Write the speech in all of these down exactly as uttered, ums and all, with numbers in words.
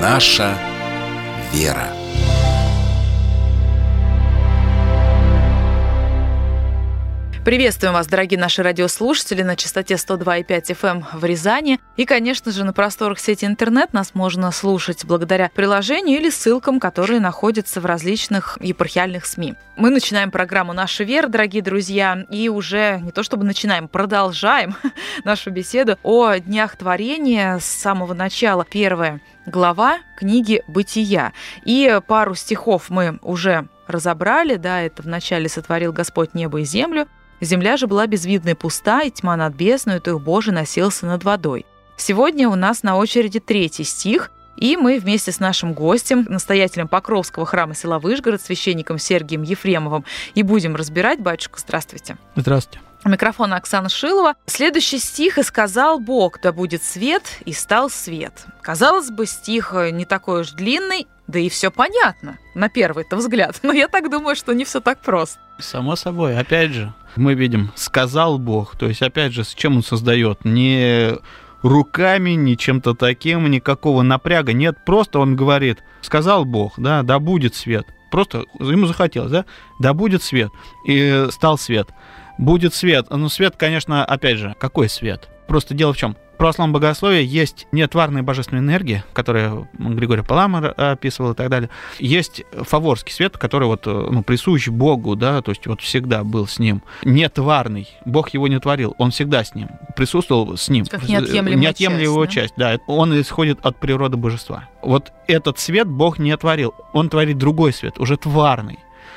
Наша вера. Приветствуем вас, дорогие наши радиослушатели, на частоте сто два и пять эф эм в Рязани. И, конечно же, на просторах сети интернет нас можно слушать благодаря приложению или ссылкам, которые находятся в различных епархиальных СМИ. Мы начинаем программу «Наша вера», дорогие друзья, и уже не то чтобы начинаем, продолжаем нашу беседу о днях творения с самого начала. Первая глава книги «Бытия». И пару стихов мы уже разобрали, да, это «Вначале сотворил Господь небо и землю, земля же была безвидна и пуста, и тьма над бездною, и Дух Божий носился над водой». Сегодня у нас на очереди третий стих, и мы вместе с нашим гостем, настоятелем Покровского храма села Выжгород, священником Сергием Ефремовым, и будем разбирать. Батюшка, здравствуйте. Здравствуйте. У микрофона Оксана Шилова. Следующий стих: «И сказал Бог, да будет свет, и стал свет». Казалось бы, стих не такой уж длинный, да и все понятно, на первый-то взгляд. Но я так думаю, что не все так просто. Само собой, опять же, мы видим, сказал Бог, то есть, опять же, с чем он создает? Не руками, ни чем-то таким, никакого напряга нет, просто он говорит, сказал Бог, да, да будет свет. Просто ему захотелось, да, да будет свет, и стал свет. Будет свет. Ну, свет, конечно, опять же, какой свет? Просто дело в чем? В православном богословии есть нетварная божественная энергия, которую Григорий Паламар описывал и так далее. Есть фаворский свет, который вот, ну, присущ Богу, да, то есть вот всегда был с ним. Нетварный. Бог его не творил, он всегда с ним. Присутствовал с ним. Как неотъемлемая, неотъемлемая часть, часть, да. да. Он исходит от природы божества. Вот этот свет Бог не творил. Он творит другой свет, уже тварный.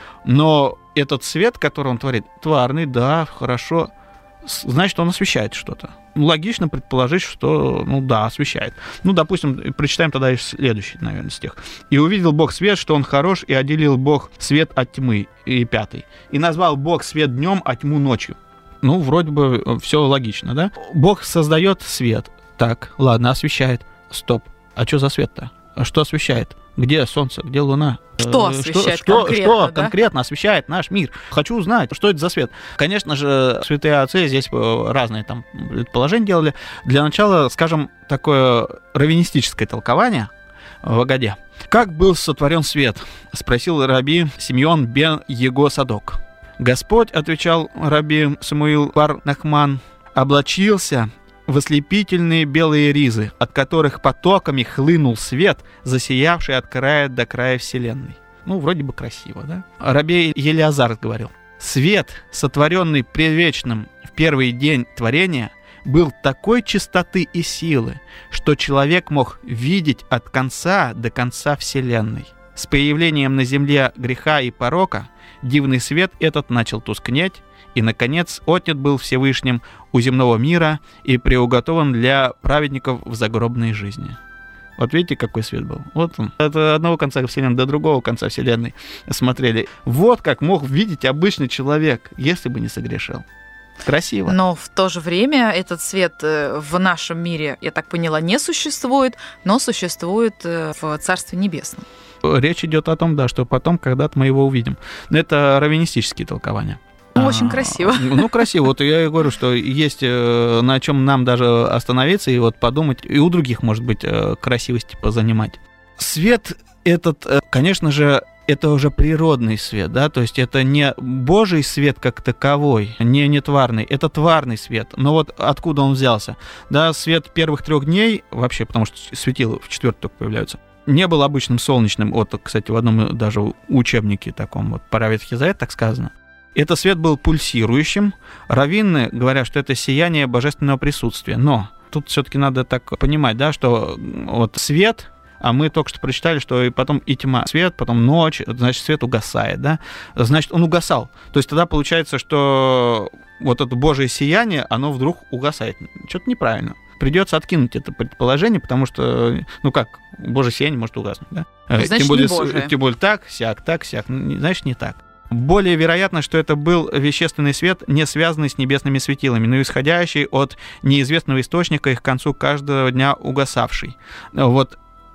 Но этот свет, который он творит, тварный, да, хорошо, значит, он освещает что-то. Логично предположить, что, ну да, освещает. Ну, допустим, прочитаем тогда и следующий, наверное, стих. «И увидел Бог свет, что он хорош, и отделил Бог свет от тьмы». И пятый. «И назвал Бог свет днем, а тьму ночью». Ну, вроде бы все логично, да? Бог создает свет. Так, ладно, освещает. Стоп. А что за свет-то? Что освещает? Где солнце, где луна? Что освещает что, конкретно, что да? конкретно освещает наш мир? Хочу узнать, что это за свет. Конечно же, святые отцы здесь разные там предположения делали. Для начала, скажем, такое раввинистическое толкование в Агаде. «Как был сотворен свет?» — спросил раби Симеон бен Его Садок. «Господь, — отвечал раби Самуил бар Нахман, — облачился в ослепительные белые ризы, от которых потоками хлынул свет, засиявший от края до края вселенной». Ну, вроде бы красиво, да? Раби Елеазар говорил: «Свет, сотворенный предвечным в первый день творения, был такой чистоты и силы, что человек мог видеть от конца до конца вселенной. С появлением на земле греха и порока дивный свет этот начал тускнеть, и, наконец, отнят был Всевышним у земного мира и приуготован для праведников в загробной жизни». Вот видите, какой свет был? Вот он. От одного конца вселенной до другого конца вселенной смотрели. Вот как мог видеть обычный человек, если бы не согрешил. Красиво. Но в то же время этот свет в нашем мире, я так поняла, не существует, но существует в Царстве Небесном. Речь идет о том, да, что потом когда-то мы его увидим. Но это раввинистические толкования. Ну, очень красиво. А, ну, красиво. Вот я и говорю, что есть на чем нам даже остановиться и вот подумать, и у других, может быть, красивости позанимать. Свет этот, конечно же, это уже природный свет, да, то есть это не Божий свет как таковой, не нетварный, это тварный свет. Но вот откуда он взялся? Да, свет первых трех дней, вообще, потому что светила в четвертый только появляются, не был обычным солнечным. Вот, кстати, в одном даже учебнике таком, вот, по Ветхий Завет так сказано. Этот свет был пульсирующим. Раввины говорят, что это сияние божественного присутствия. Но тут все-таки надо так понимать, да, что вот свет, а мы только что прочитали, что и потом и тьма, свет, потом ночь, значит, свет угасает, да, значит, он угасал. То есть тогда получается, что вот это Божие сияние, оно вдруг угасает. Что-то неправильно. Придется откинуть это предположение, потому что, ну как, Божие сияние может угаснуть, да? Значит, тем более, не Божие. Тем более так, сяк, так, сяк, значит, не так. Более вероятно, что это был вещественный свет, не связанный с небесными светилами, но исходящий от неизвестного источника и к концу каждого дня угасавший. Вот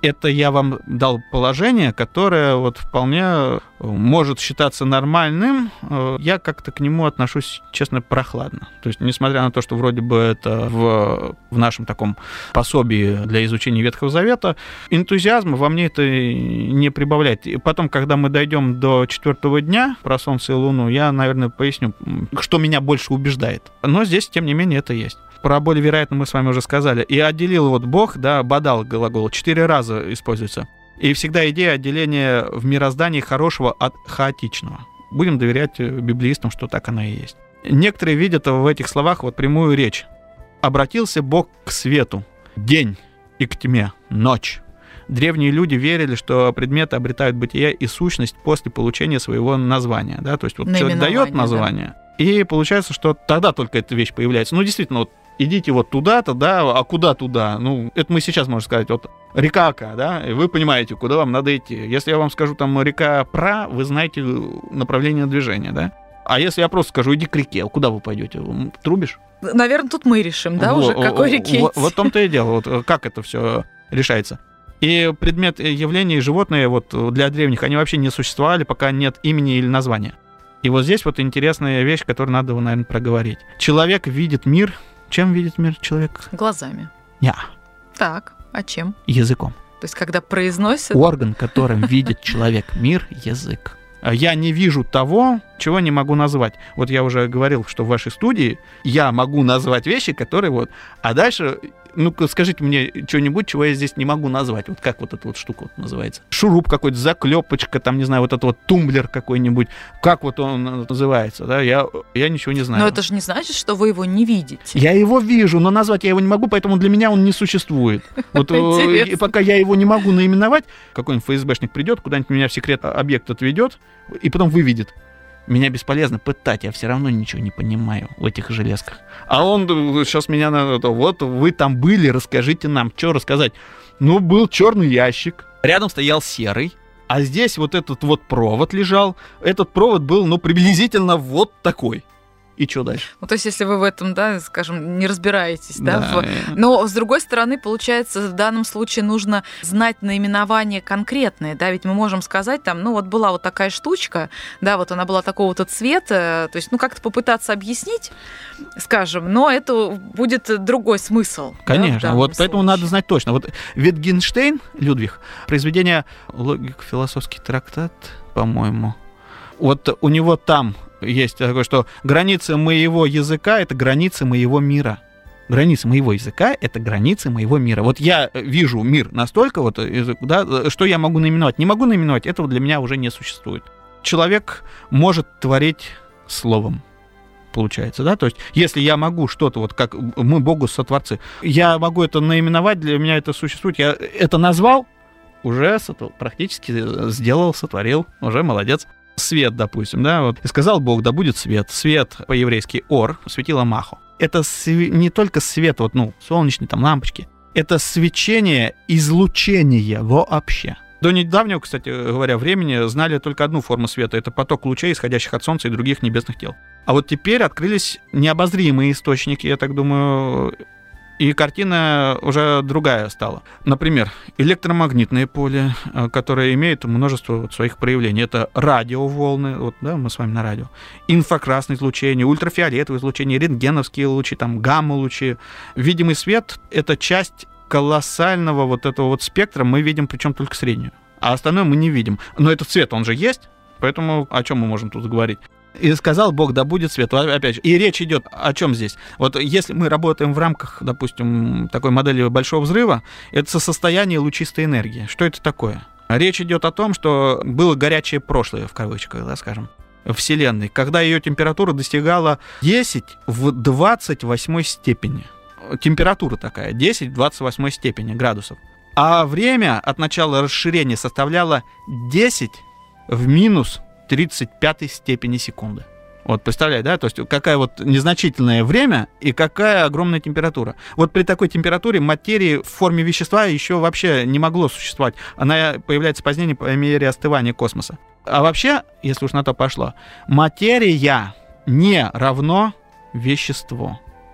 Это я вам дал положение, которое вот вполне может считаться нормальным. Я как-то к нему отношусь, честно, прохладно. То есть, несмотря на то, что вроде бы это в, в нашем таком пособии для изучения Ветхого Завета, энтузиазма во мне это не прибавляет. И потом, когда мы дойдем до четвертого дня про Солнце и Луну, я, наверное, поясню, что меня больше убеждает. Но здесь, тем не менее, это есть. Про более вероятно мы с вами уже сказали. И отделил вот Бог, да, бадал глагол, четыре раза используется. И всегда идея отделения в мироздании хорошего от хаотичного. Будем доверять библеистам, что так оно и есть. Некоторые видят в этих словах вот прямую речь. Обратился Бог к свету, день, и к тьме, ночь. Древние люди верили, что предметы обретают бытие и сущность после получения своего названия. Да? То есть вот человек дает название, да. И получается, что тогда только эта вещь появляется. Ну, действительно, вот идите вот туда-то, да, а куда туда? Ну, это мы сейчас можем сказать, вот река Ака, да, и вы понимаете, куда вам надо идти. Если я вам скажу там река Пра, вы знаете направление движения, да? А если я просто скажу, иди к реке, куда вы пойдете? Трубишь? Наверное, тут мы решим, да, вот, уже, к какой реке вот, вот в том-то и дело, вот как это все решается. И предмет явления и животные вот для древних, они вообще не существовали, пока нет имени или названия. И вот здесь вот интересная вещь, которую надо, наверное, проговорить. Человек видит мир. Чем видит мир человек? Глазами. Не. Так, а чем? Языком. То есть, когда произносят... Орган, которым видит человек мир, язык. Я не вижу того, чего не могу назвать. Вот я уже говорил, что в вашей студии я могу назвать вещи, которые вот... А дальше, ну-ка, скажите мне что-нибудь, чего я здесь не могу назвать. Вот как вот эта вот штука вот называется? Шуруп какой-то, заклепочка, там, не знаю, вот этот вот тумблер какой-нибудь. Как вот он называется, да? Я, я ничего не знаю. Но это же не значит, что вы его не видите. Я его вижу, но назвать я его не могу, поэтому для меня он не существует. Вот и пока я его не могу наименовать, какой-нибудь эф эс бэшник придет, куда-нибудь меня в секрет объект отведет, и потом выведет. Меня бесполезно пытать, я все равно ничего не понимаю в этих железках. А он сейчас меня на это, вот вы там были, расскажите нам, что рассказать. Ну, был черный ящик, рядом стоял серый, а здесь вот этот вот провод лежал. Этот провод был, ну, приблизительно вот такой. И что дальше? Ну, то есть, если вы в этом, да, скажем, не разбираетесь, да, да в... но, с другой стороны, получается, в данном случае нужно знать наименование конкретное, да, ведь мы можем сказать, там, ну, вот была вот такая штучка, да, вот она была такого-то цвета, то есть, ну, как-то попытаться объяснить, скажем, но это будет другой смысл. Конечно, да, вот случае. Поэтому надо знать точно. Вот Wittgenstein, Людвиг, произведение «Логико-философский трактат», по-моему, вот у него там есть такое, что границы моего языка — это границы моего мира. Границы моего языка — это границы моего мира. Вот я вижу мир настолько, вот, да, что я могу наименовать. Не могу наименовать, этого для меня уже не существует. Человек может творить словом, получается, да? То есть, если я могу что-то, вот как мы Богу сотворцы, я могу это наименовать, для меня это существует, я это назвал, уже практически сделал, сотворил, уже молодец. Свет, допустим, да, вот. И сказал Бог, да будет свет. Свет по-еврейски ор, светило махо. Это св... не только свет, вот, ну, солнечные там лампочки. Это свечение, излучение вообще. До недавнего, кстати говоря, времени знали только одну форму света. Это поток лучей, исходящих от Солнца и других небесных тел. А вот теперь открылись необозримые источники, я так думаю, и картина уже другая стала. Например, электромагнитное поле, которое имеет множество вот своих проявлений. Это радиоволны, вот, да, мы с вами на радио, инфракрасное излучение, ультрафиолетовое излучение, рентгеновские лучи, там, гамма-лучи. Видимый свет — это часть колоссального вот этого вот спектра, мы видим причем только среднюю. А остальное мы не видим. Но этот цвет, он же есть, поэтому о чем мы можем тут говорить? И сказал Бог, да будет свет. Опять же, и речь идет о чем здесь? Вот если мы работаем в рамках, допустим, такой модели большого взрыва, это состояние лучистой энергии. Что это такое? Речь идет о том, что было горячее прошлое, в кавычках, да, скажем, Вселенной, когда ее температура достигала десять в двадцать восьмой степени. Температура такая, десять в двадцать восьмой степени градусов. А время от начала расширения составляло десять в минус тридцать пятой степени секунды. Вот, представляете, да? То есть какая вот незначительное время и какая огромная температура. Вот при такой температуре материи в форме вещества еще вообще не могло существовать. Она появляется позднее по мере остывания космоса. А вообще, если уж на то пошло, материя не равно вещество.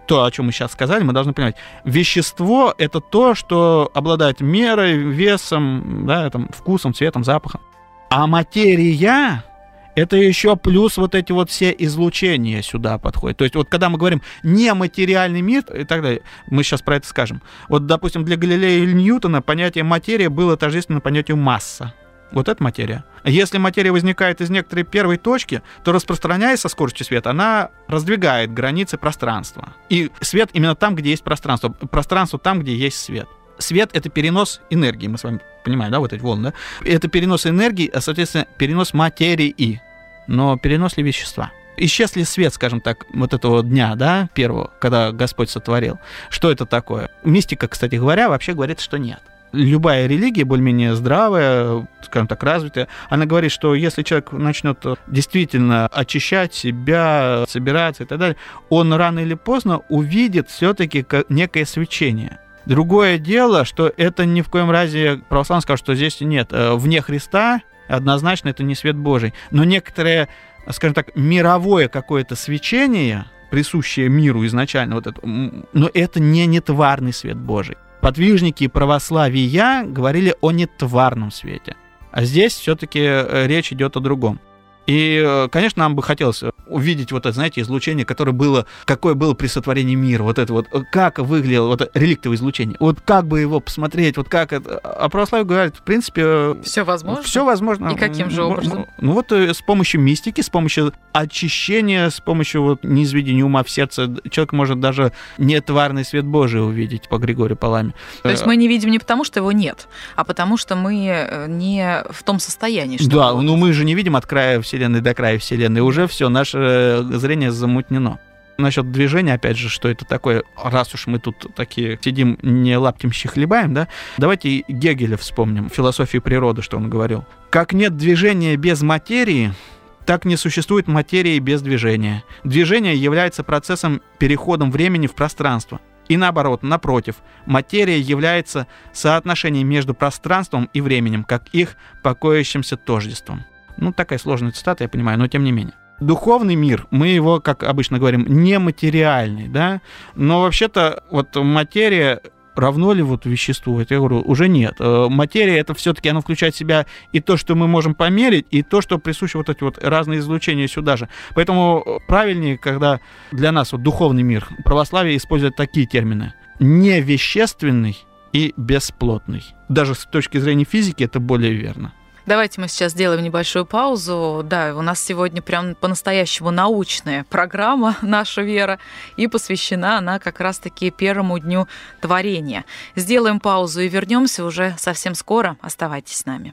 то, о чем мы сейчас сказали, мы должны понимать. Вещество — это то, что обладает мерой, весом, да, там, вкусом, цветом, запахом. А материя — это еще плюс вот эти вот все излучения сюда подходят. То есть вот когда мы говорим нематериальный мир и так далее, мы сейчас про это скажем. Вот, допустим, для Галилея или Ньютона понятие материя было тождественно понятию масса. Вот это материя. Если материя возникает из некоторой первой точки, то, распространяясь со скоростью света, она раздвигает границы пространства. И свет именно там, где есть пространство. Пространство там, где есть свет. Свет — это перенос энергии, мы с вами понимаем, да, вот эти волны, да? Это перенос энергии, а, соответственно, перенос материи. Но перенос ли вещества? Исчез ли свет, скажем так, вот этого дня, да, первого, когда Господь сотворил? Что это такое? Мистика, кстати говоря, вообще говорит, что нет. Любая религия, более-менее здравая, скажем так, развитая, она говорит, что если человек начнет действительно очищать себя, собираться и так далее, он рано или поздно увидит все-таки некое свечение. Другое дело, что это ни в коем разе, православные скажут, что здесь нет. Вне Христа однозначно это не свет Божий. Но некоторое, скажем так, мировое какое-то свечение, присущее миру изначально, вот это, но это не нетварный свет Божий. Подвижники православия говорили о нетварном свете. А здесь все-таки речь идет о другом. И, конечно, нам бы хотелось увидеть вот это, знаете, излучение, которое было, какое было при сотворении мира, вот это вот, как выглядело вот реликтовое излучение, вот как бы его посмотреть, вот как это, а православие говорит, в принципе... Все возможно? Все возможно. И каким же образом? Ну вот с помощью мистики, с помощью очищения, с помощью вот низведения ума в сердце, человек может даже нетварный свет Божий увидеть по Григорию Паламе. То есть мы не видим не потому, что его нет, а потому что мы не в том состоянии, что... Да, ну мы же не видим от края Вселенной до края Вселенной, уже все, наше зрение замутнено. Насчет движения, опять же, что это такое, раз уж мы тут такие сидим, не лаптемщи хлебаем, да, давайте Гегеля вспомним, философию природы, что он говорил. Как нет движения без материи, так не существует материи без движения. Движение является процессом переходом времени в пространство. И наоборот, напротив, материя является соотношением между пространством и временем, как их покоящимся тождеством. Ну, такая сложная цитата, я понимаю, но тем не менее. Духовный мир, мы его, как обычно говорим, нематериальный, да, но вообще-то вот материя равно ли вот веществу? Это я говорю, уже нет. Материя, это все-таки, она включает в себя и то, что мы можем померить, и то, что присуще вот эти вот разные излучения сюда же. Поэтому правильнее, когда для нас вот духовный мир, православие использует такие термины. Невещественный и бесплотный. Даже с точки зрения физики это более верно. Давайте мы сейчас сделаем небольшую паузу. Да, у нас сегодня прям по-настоящему научная программа «Наша вера», и посвящена она как раз-таки первому дню творения. Сделаем паузу и вернемся уже совсем скоро. Оставайтесь с нами.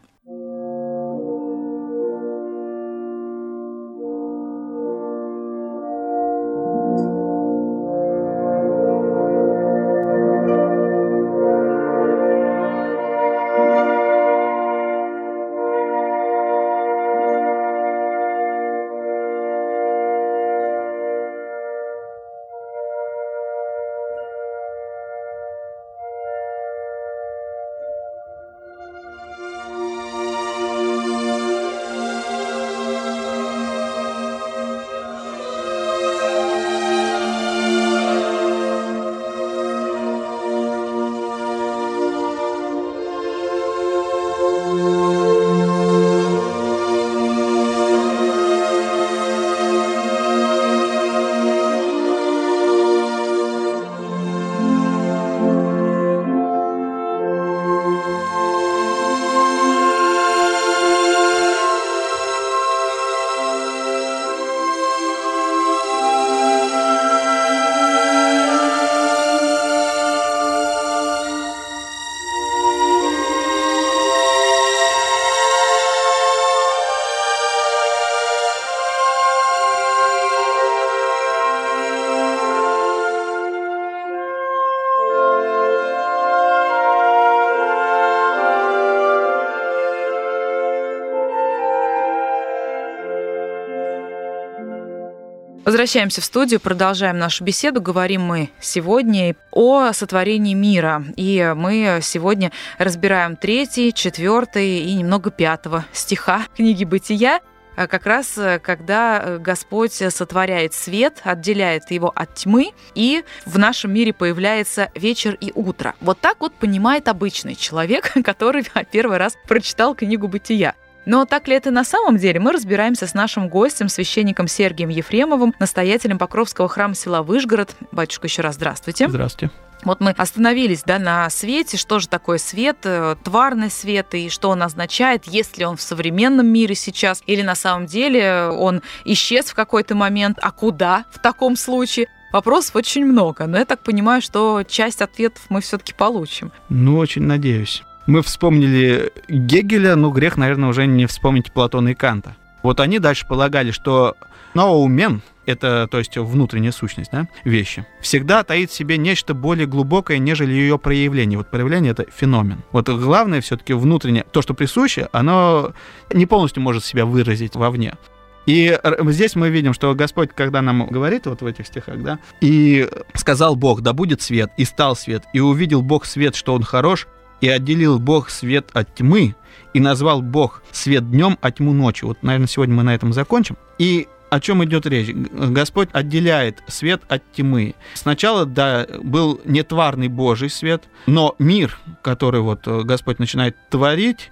Возвращаемся в студию, продолжаем нашу беседу. Говорим мы сегодня о сотворении мира. И мы сегодня разбираем третий, четвертый и немного пятого стиха книги «Бытия». как раз когда Господь сотворяет свет, отделяет его от тьмы, и в нашем мире появляется вечер и утро. Вот так вот понимает обычный человек, который первый раз прочитал книгу «Бытия». Но так ли это на самом деле, мы разбираемся с нашим гостем, священником Сергием Ефремовым, настоятелем Покровского храма села Выжгород. Батюшка, еще раз здравствуйте. Здравствуйте. Вот мы остановились, да, на свете, что же такое свет, тварный свет, и что он означает, есть ли он в современном мире сейчас, или на самом деле он исчез в какой-то момент, а куда в таком случае? Вопросов очень много, но я так понимаю, что часть ответов мы все-таки получим. Ну, очень надеюсь. Мы вспомнили Гегеля, но грех, наверное, уже не вспомнить Платона и Канта. Вот они дальше полагали, что ноумен, это, то есть внутренняя сущность, да, вещи, всегда таит в себе нечто более глубокое, нежели ее проявление. Вот проявление — это феномен. Вот главное все-таки внутреннее, то, что присуще, оно не полностью может себя выразить вовне. И здесь мы видим, что Господь, когда нам говорит вот в этих стихах, да, и сказал Бог: да будет свет, и стал свет, и увидел Бог свет, что он хорош, и отделил Бог свет от тьмы, и назвал Бог свет днем, а тьму ночью. Вот, наверное, сегодня мы на этом закончим. И о чем идет речь? Господь отделяет свет от тьмы. Сначала, да, был нетварный Божий свет, но мир, который вот Господь начинает творить,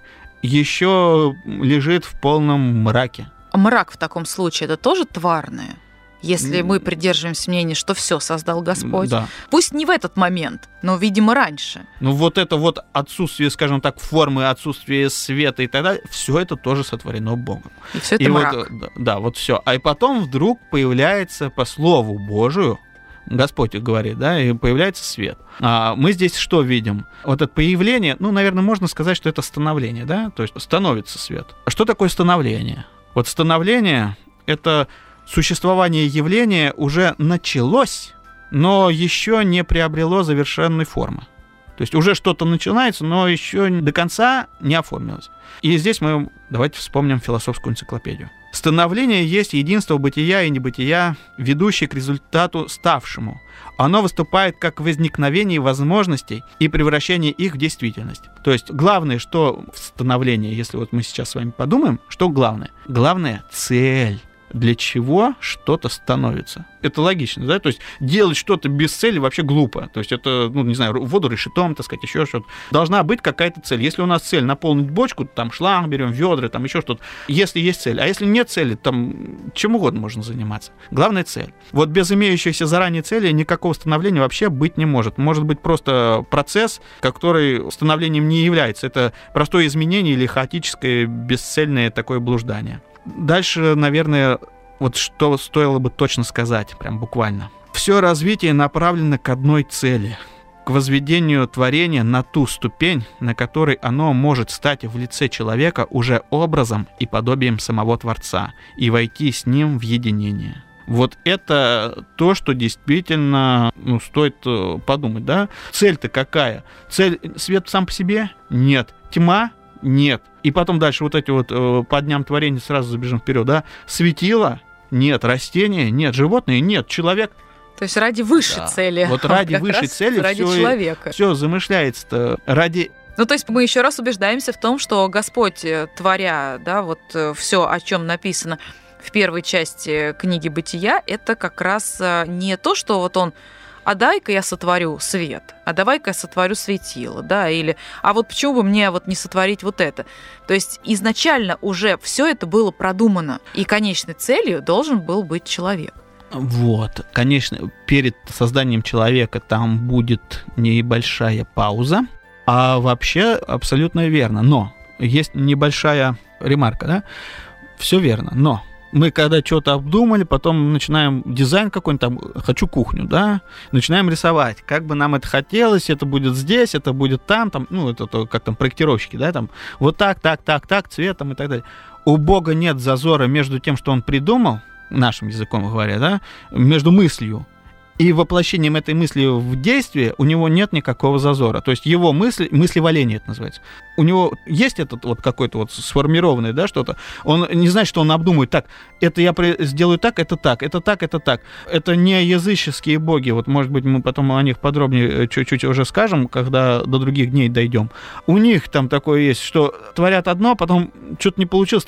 еще лежит в полном мраке. А мрак в таком случае — это тоже тварное? Если мы придерживаемся мнения, что все создал Господь, да. Пусть не в этот момент, но, видимо, раньше. Ну вот это вот отсутствие, скажем так, формы, отсутствие света и так далее, все это тоже сотворено Богом. И все это и мрак. Вот, да, да, вот все. А и потом вдруг появляется по слову Божию, Господь говорит, да, и появляется свет. А мы здесь что видим? Вот это появление, ну, наверное, можно сказать, что это становление, да, то есть становится свет. А что такое становление? Вот становление — это существование явления уже началось, но еще не приобрело завершенной формы. То есть уже что-то начинается, но еще до конца не оформилось. И здесь мы давайте вспомним философскую энциклопедию. Становление есть единство бытия и небытия, ведущее к результату ставшему. Оно выступает как возникновение возможностей и превращение их в действительность. То есть главное, что в становлении, если вот мы сейчас с вами подумаем, что главное? Главное — цель. Для чего что-то становится. Это логично, да? То есть делать что-то без цели вообще глупо. То есть это, ну, не знаю, воду решетом, так сказать, еще что-то. Должна быть какая-то цель. Если у нас цель наполнить бочку, там шланг берем, ведра, там еще что-то. Если есть цель. А если нет цели, там чем угодно можно заниматься. Главная цель. Вот без имеющейся заранее цели никакого становления вообще быть не может. Может быть просто процесс, который становлением не является. Это простое изменение или хаотическое, бесцельное такое блуждание. Дальше, наверное, вот что стоило бы точно сказать, прям буквально. Все развитие направлено к одной цели, к возведению творения на ту ступень, на которой оно может стать в лице человека уже образом и подобием самого Творца и войти с ним в единение. Вот это то, что действительно, ну, стоит подумать, да? Цель-то какая? Цель — свет сам по себе? Нет. Тьма? Нет. И потом дальше вот эти вот э, по дням творения сразу забежим вперед, да? Светило? Нет. Растения? Нет. Животные? Нет. Человек? То есть ради высшей да. цели. Вот ради высшей цели ради все, человека. Все замышляется-то ради... Ну, то есть мы еще раз убеждаемся в том, что Господь, творя, да, вот все, о чем написано в первой части книги «Бытия», это как раз не то, что вот он: а дай-ка я сотворю свет, а давай-ка я сотворю светило, да, или а вот почему бы мне вот не сотворить вот это? То есть изначально уже все это было продумано, и конечной целью должен был быть человек. Вот, конечно, перед созданием человека там будет небольшая пауза, а вообще абсолютно верно, но есть небольшая ремарка, да, все верно, но мы когда что-то обдумали, потом начинаем дизайн какой-нибудь, там, хочу кухню, да, начинаем рисовать, как бы нам это хотелось, это будет здесь, это будет там, там, ну, это то, как там проектировщики, да, там, вот так, так, так, так, цветом и так далее. У Бога нет зазора между тем, что Он придумал, нашим языком говоря, да, между мыслью и воплощением этой мысли в действие. У него нет никакого зазора. То есть его мысли, мыслеволение это называется. У него есть этот вот какой-то вот сформированный, да, что-то. Он не знает, что он обдумывает. Так, это я сделаю так, это так, это так, это так. Это не языческие боги. Вот, может быть, мы потом о них подробнее чуть-чуть уже скажем, когда до других дней дойдем. У них там такое есть, что творят одно, потом что-то не получилось. Так,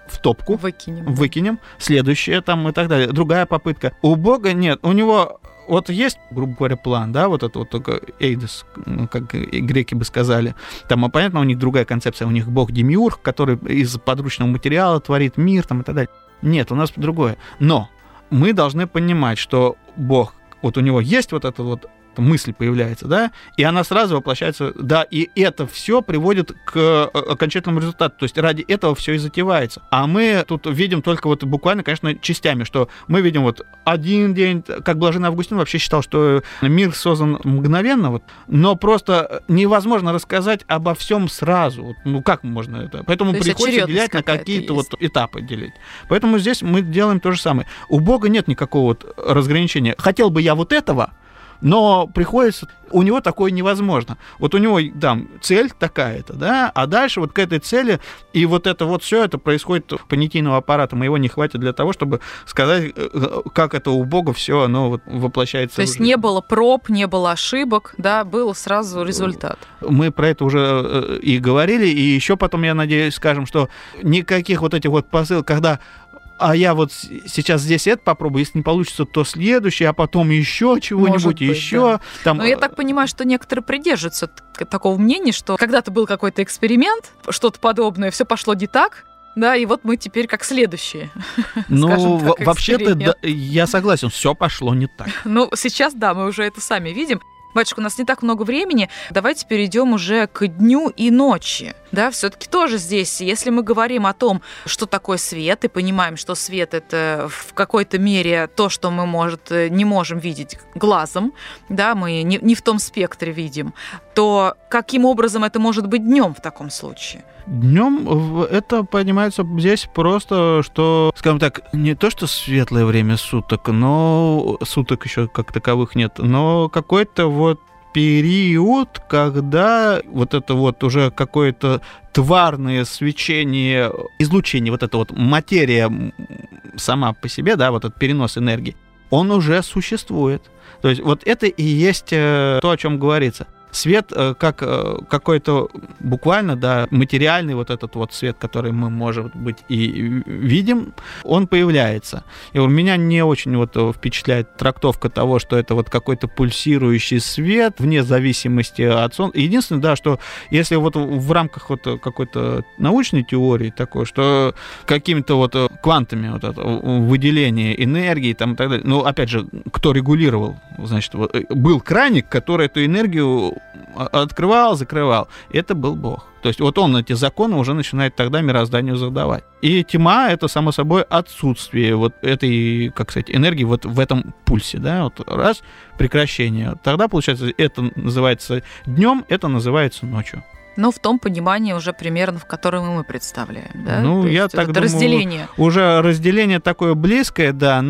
в топку, выкинем. выкинем, следующее там и так далее, другая попытка. У Бога нет, у него вот есть, грубо говоря, план, да, вот это вот только эйдос, как греки бы сказали. Там, а понятно, у них другая концепция, у них Бог Демиург, который из подручного материала творит мир там и так далее. Нет, у нас другое. Но мы должны понимать, что Бог, вот у него есть вот это вот мысль появляется, да, и она сразу воплощается, да, и это все приводит к окончательному результату, то есть ради этого все и затевается. А мы тут видим только вот буквально, конечно, частями, что мы видим вот один день, как Блаженный Августин вообще считал, что мир создан мгновенно, вот, но просто невозможно рассказать обо всем сразу, вот, ну как можно это, поэтому приходится делять на какие-то вот этапы делить. Поэтому здесь мы делаем то же самое. У Бога нет никакого вот разграничения. Хотел бы я вот этого, но приходится, у него такое невозможно. Вот у него там цель такая-то, да, а дальше вот к этой цели, и вот это вот все это происходит понятийного аппарата, моего не хватит для того, чтобы сказать, как это у Бога все оно вот воплощается. То есть не было проб, не было ошибок, да, был сразу результат. Мы про это уже и говорили, и еще потом, я надеюсь, скажем, что никаких вот этих вот посылок, когда а я вот сейчас здесь это попробую, если не получится, то следующее, а потом еще чего-нибудь, еще. Да. Там... Но я так понимаю, что некоторые придерживаются такого мнения, что когда-то был какой-то эксперимент, что-то подобное, все пошло не так, да, и вот мы теперь как следующие. Ну, так, вообще-то, да, я согласен, все пошло не так. Ну, сейчас, да, мы уже это сами видим. Батюшка, у нас не так много времени, давайте перейдем уже к дню и ночи. Да, все-таки тоже здесь, если мы говорим о том, что такое свет, и понимаем, что свет — это в какой-то мере то, что мы, может, не можем видеть глазом, да, мы не, не в том спектре видим, то каким образом это может быть днем в таком случае? Днем это понимается здесь просто, что, скажем так, не то, что светлое время суток, но суток еще как таковых нет, но какой-то вот период, когда вот это вот уже какое-то тварное свечение, излучение, вот эта вот материя сама по себе, да, вот этот перенос энергии, он уже существует. То есть вот это и есть то, о чем говорится. Свет как какой-то буквально, да, материальный вот этот вот свет, который мы, может быть, и видим, он появляется. И у меня не очень вот впечатляет трактовка того, что это вот какой-то пульсирующий свет вне зависимости от солнца. Единственное, да, что если вот в рамках вот какой-то научной теории такой, что какими-то вот квантами вот это выделение энергии там и так далее, ну, опять же, кто регулировал, значит, вот, был краник, который эту энергию открывал, закрывал. Это был Бог. То есть вот он эти законы уже начинает тогда мирозданию задавать. И тьма — это, само собой, отсутствие вот этой, как сказать, энергии вот в этом пульсе, да, вот раз, прекращение. Тогда, получается, это называется днем, это называется ночью. Ну, в том понимании уже примерно, в котором мы представляем, да? Ну, То я есть так это думаю, разделение. Уже разделение такое близкое, да,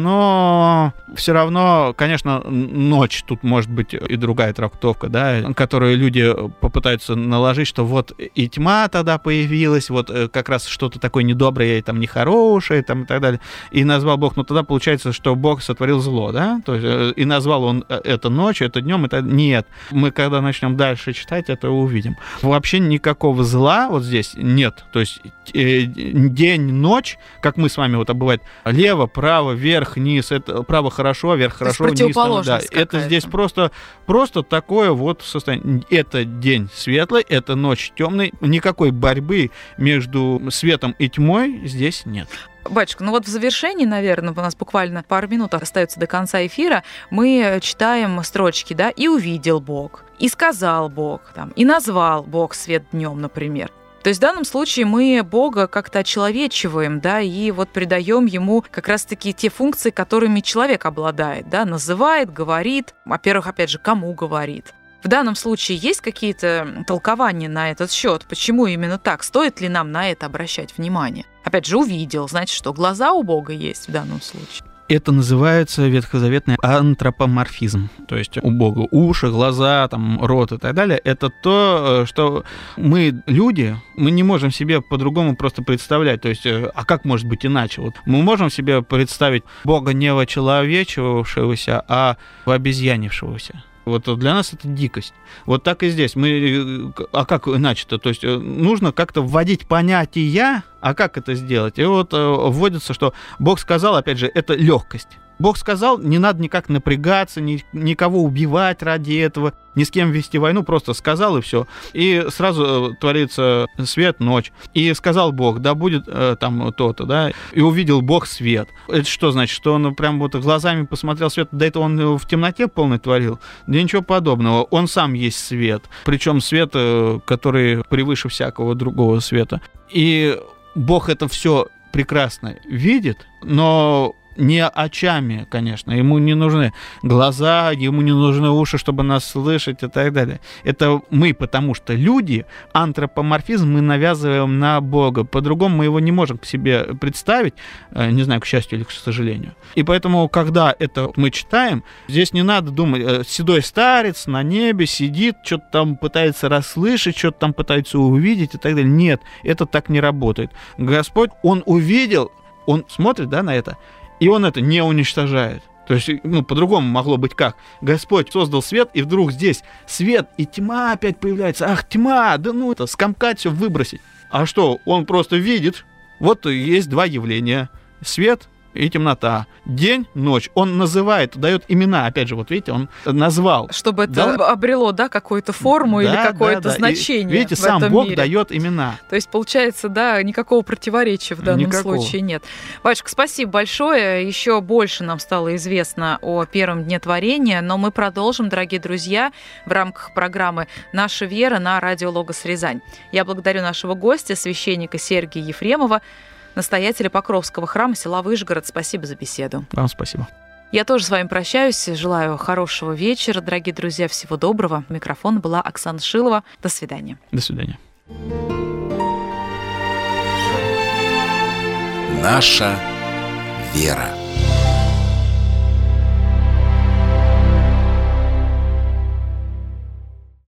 но все равно, конечно, ночь, тут может быть и другая трактовка, да, которую люди попытаются наложить, что вот и тьма тогда появилась, вот как раз что-то такое недоброе и там нехорошее, там и так далее, и назвал Бог, но тогда получается, что Бог сотворил зло, да, то есть и назвал он это ночью, это днем, это нет. Мы, когда начнем дальше читать, это увидим. Вообще никакого зла вот здесь нет. То есть э, день, ночь, как мы с вами вот бывает, лево, право, вверх, низ, это право хорошо, вверх хорошо, вниз. Там, да. Это здесь просто, просто такое вот состояние. Это день светлый, это ночь темный. Никакой борьбы между светом и тьмой здесь нет. Батюшка, ну вот в завершении, наверное, у нас буквально пару минут остается до конца эфира, мы читаем строчки, да, «И увидел Бог», «И сказал Бог», там, «И назвал Бог свет днем», например. То есть в данном случае мы Бога как-то очеловечиваем, да, и вот придаем ему как раз-таки те функции, которыми человек обладает, да, называет, говорит, во-первых, опять же, кому говорит. В данном случае есть какие-то толкования на этот счет? Почему именно так? Стоит ли нам на это обращать внимание? Опять же, увидел, значит, что глаза у Бога есть в данном случае. Это называется ветхозаветный антропоморфизм. То есть у Бога уши, глаза, там, рот и так далее. Это то, что мы, люди, мы не можем себе по-другому просто представлять. То есть, а как может быть иначе? Вот мы можем себе представить Бога не вочеловечивавшегося, а вообезьянившегося. Вот для нас это дикость. Вот так и здесь. Мы, а как иначе-то? То есть нужно как-то вводить понятия, а как это сделать? И вот вводится, что Бог сказал, опять же, это легкость. Бог сказал, не надо никак напрягаться, ни, никого убивать ради этого, ни с кем вести войну, просто сказал и все. И сразу творится свет, ночь. И сказал Бог, да будет э, там то-то, да, и увидел Бог свет. Это что значит, что он прям вот глазами посмотрел свет, да это он в темноте полной творил? Да ничего подобного, он сам есть свет, причем свет, который превыше всякого другого света. И Бог это все прекрасно видит, но не очами, конечно, ему не нужны глаза, ему не нужны уши, чтобы нас слышать и так далее. Это мы, потому что люди, антропоморфизм мы навязываем на Бога, по-другому мы его не можем к себе представить, не знаю, к счастью или к сожалению. И поэтому, когда это мы читаем, здесь не надо думать, седой старец на небе сидит, что-то там пытается расслышать, что-то там пытается увидеть и так далее. Нет, это так не работает. Господь, Он увидел, Он смотрит, да, на это, и он это не уничтожает. То есть, ну, по-другому могло быть как? Господь создал свет, и вдруг здесь свет, и тьма опять появляется. Ах, тьма, да ну это, скомкать все, выбросить. А что, он просто видит, вот есть два явления. Свет и темнота. День, ночь. Он называет, дает имена. Опять же, вот видите, он назвал. Чтобы это да? обрело, да, какую-то форму да, или какое-то да, да. значение. И, видите, в сам этом Бог мире. дает имена. То есть, получается, да, никакого противоречия в данном никакого. случае нет. Батюшка, спасибо большое. Еще больше нам стало известно о первом дне творения, но мы продолжим, дорогие друзья, в рамках программы «Наша вера» на радио Логос Рязань. Я благодарю нашего гостя, священника Сергия Ефремова, настоятеля Покровского храма села Выжгород. Спасибо за беседу. Вам спасибо. Я тоже с вами прощаюсь. Желаю хорошего вечера, дорогие друзья. Всего доброго. У микрофона была Оксана Шилова. До свидания. До свидания. Наша вера.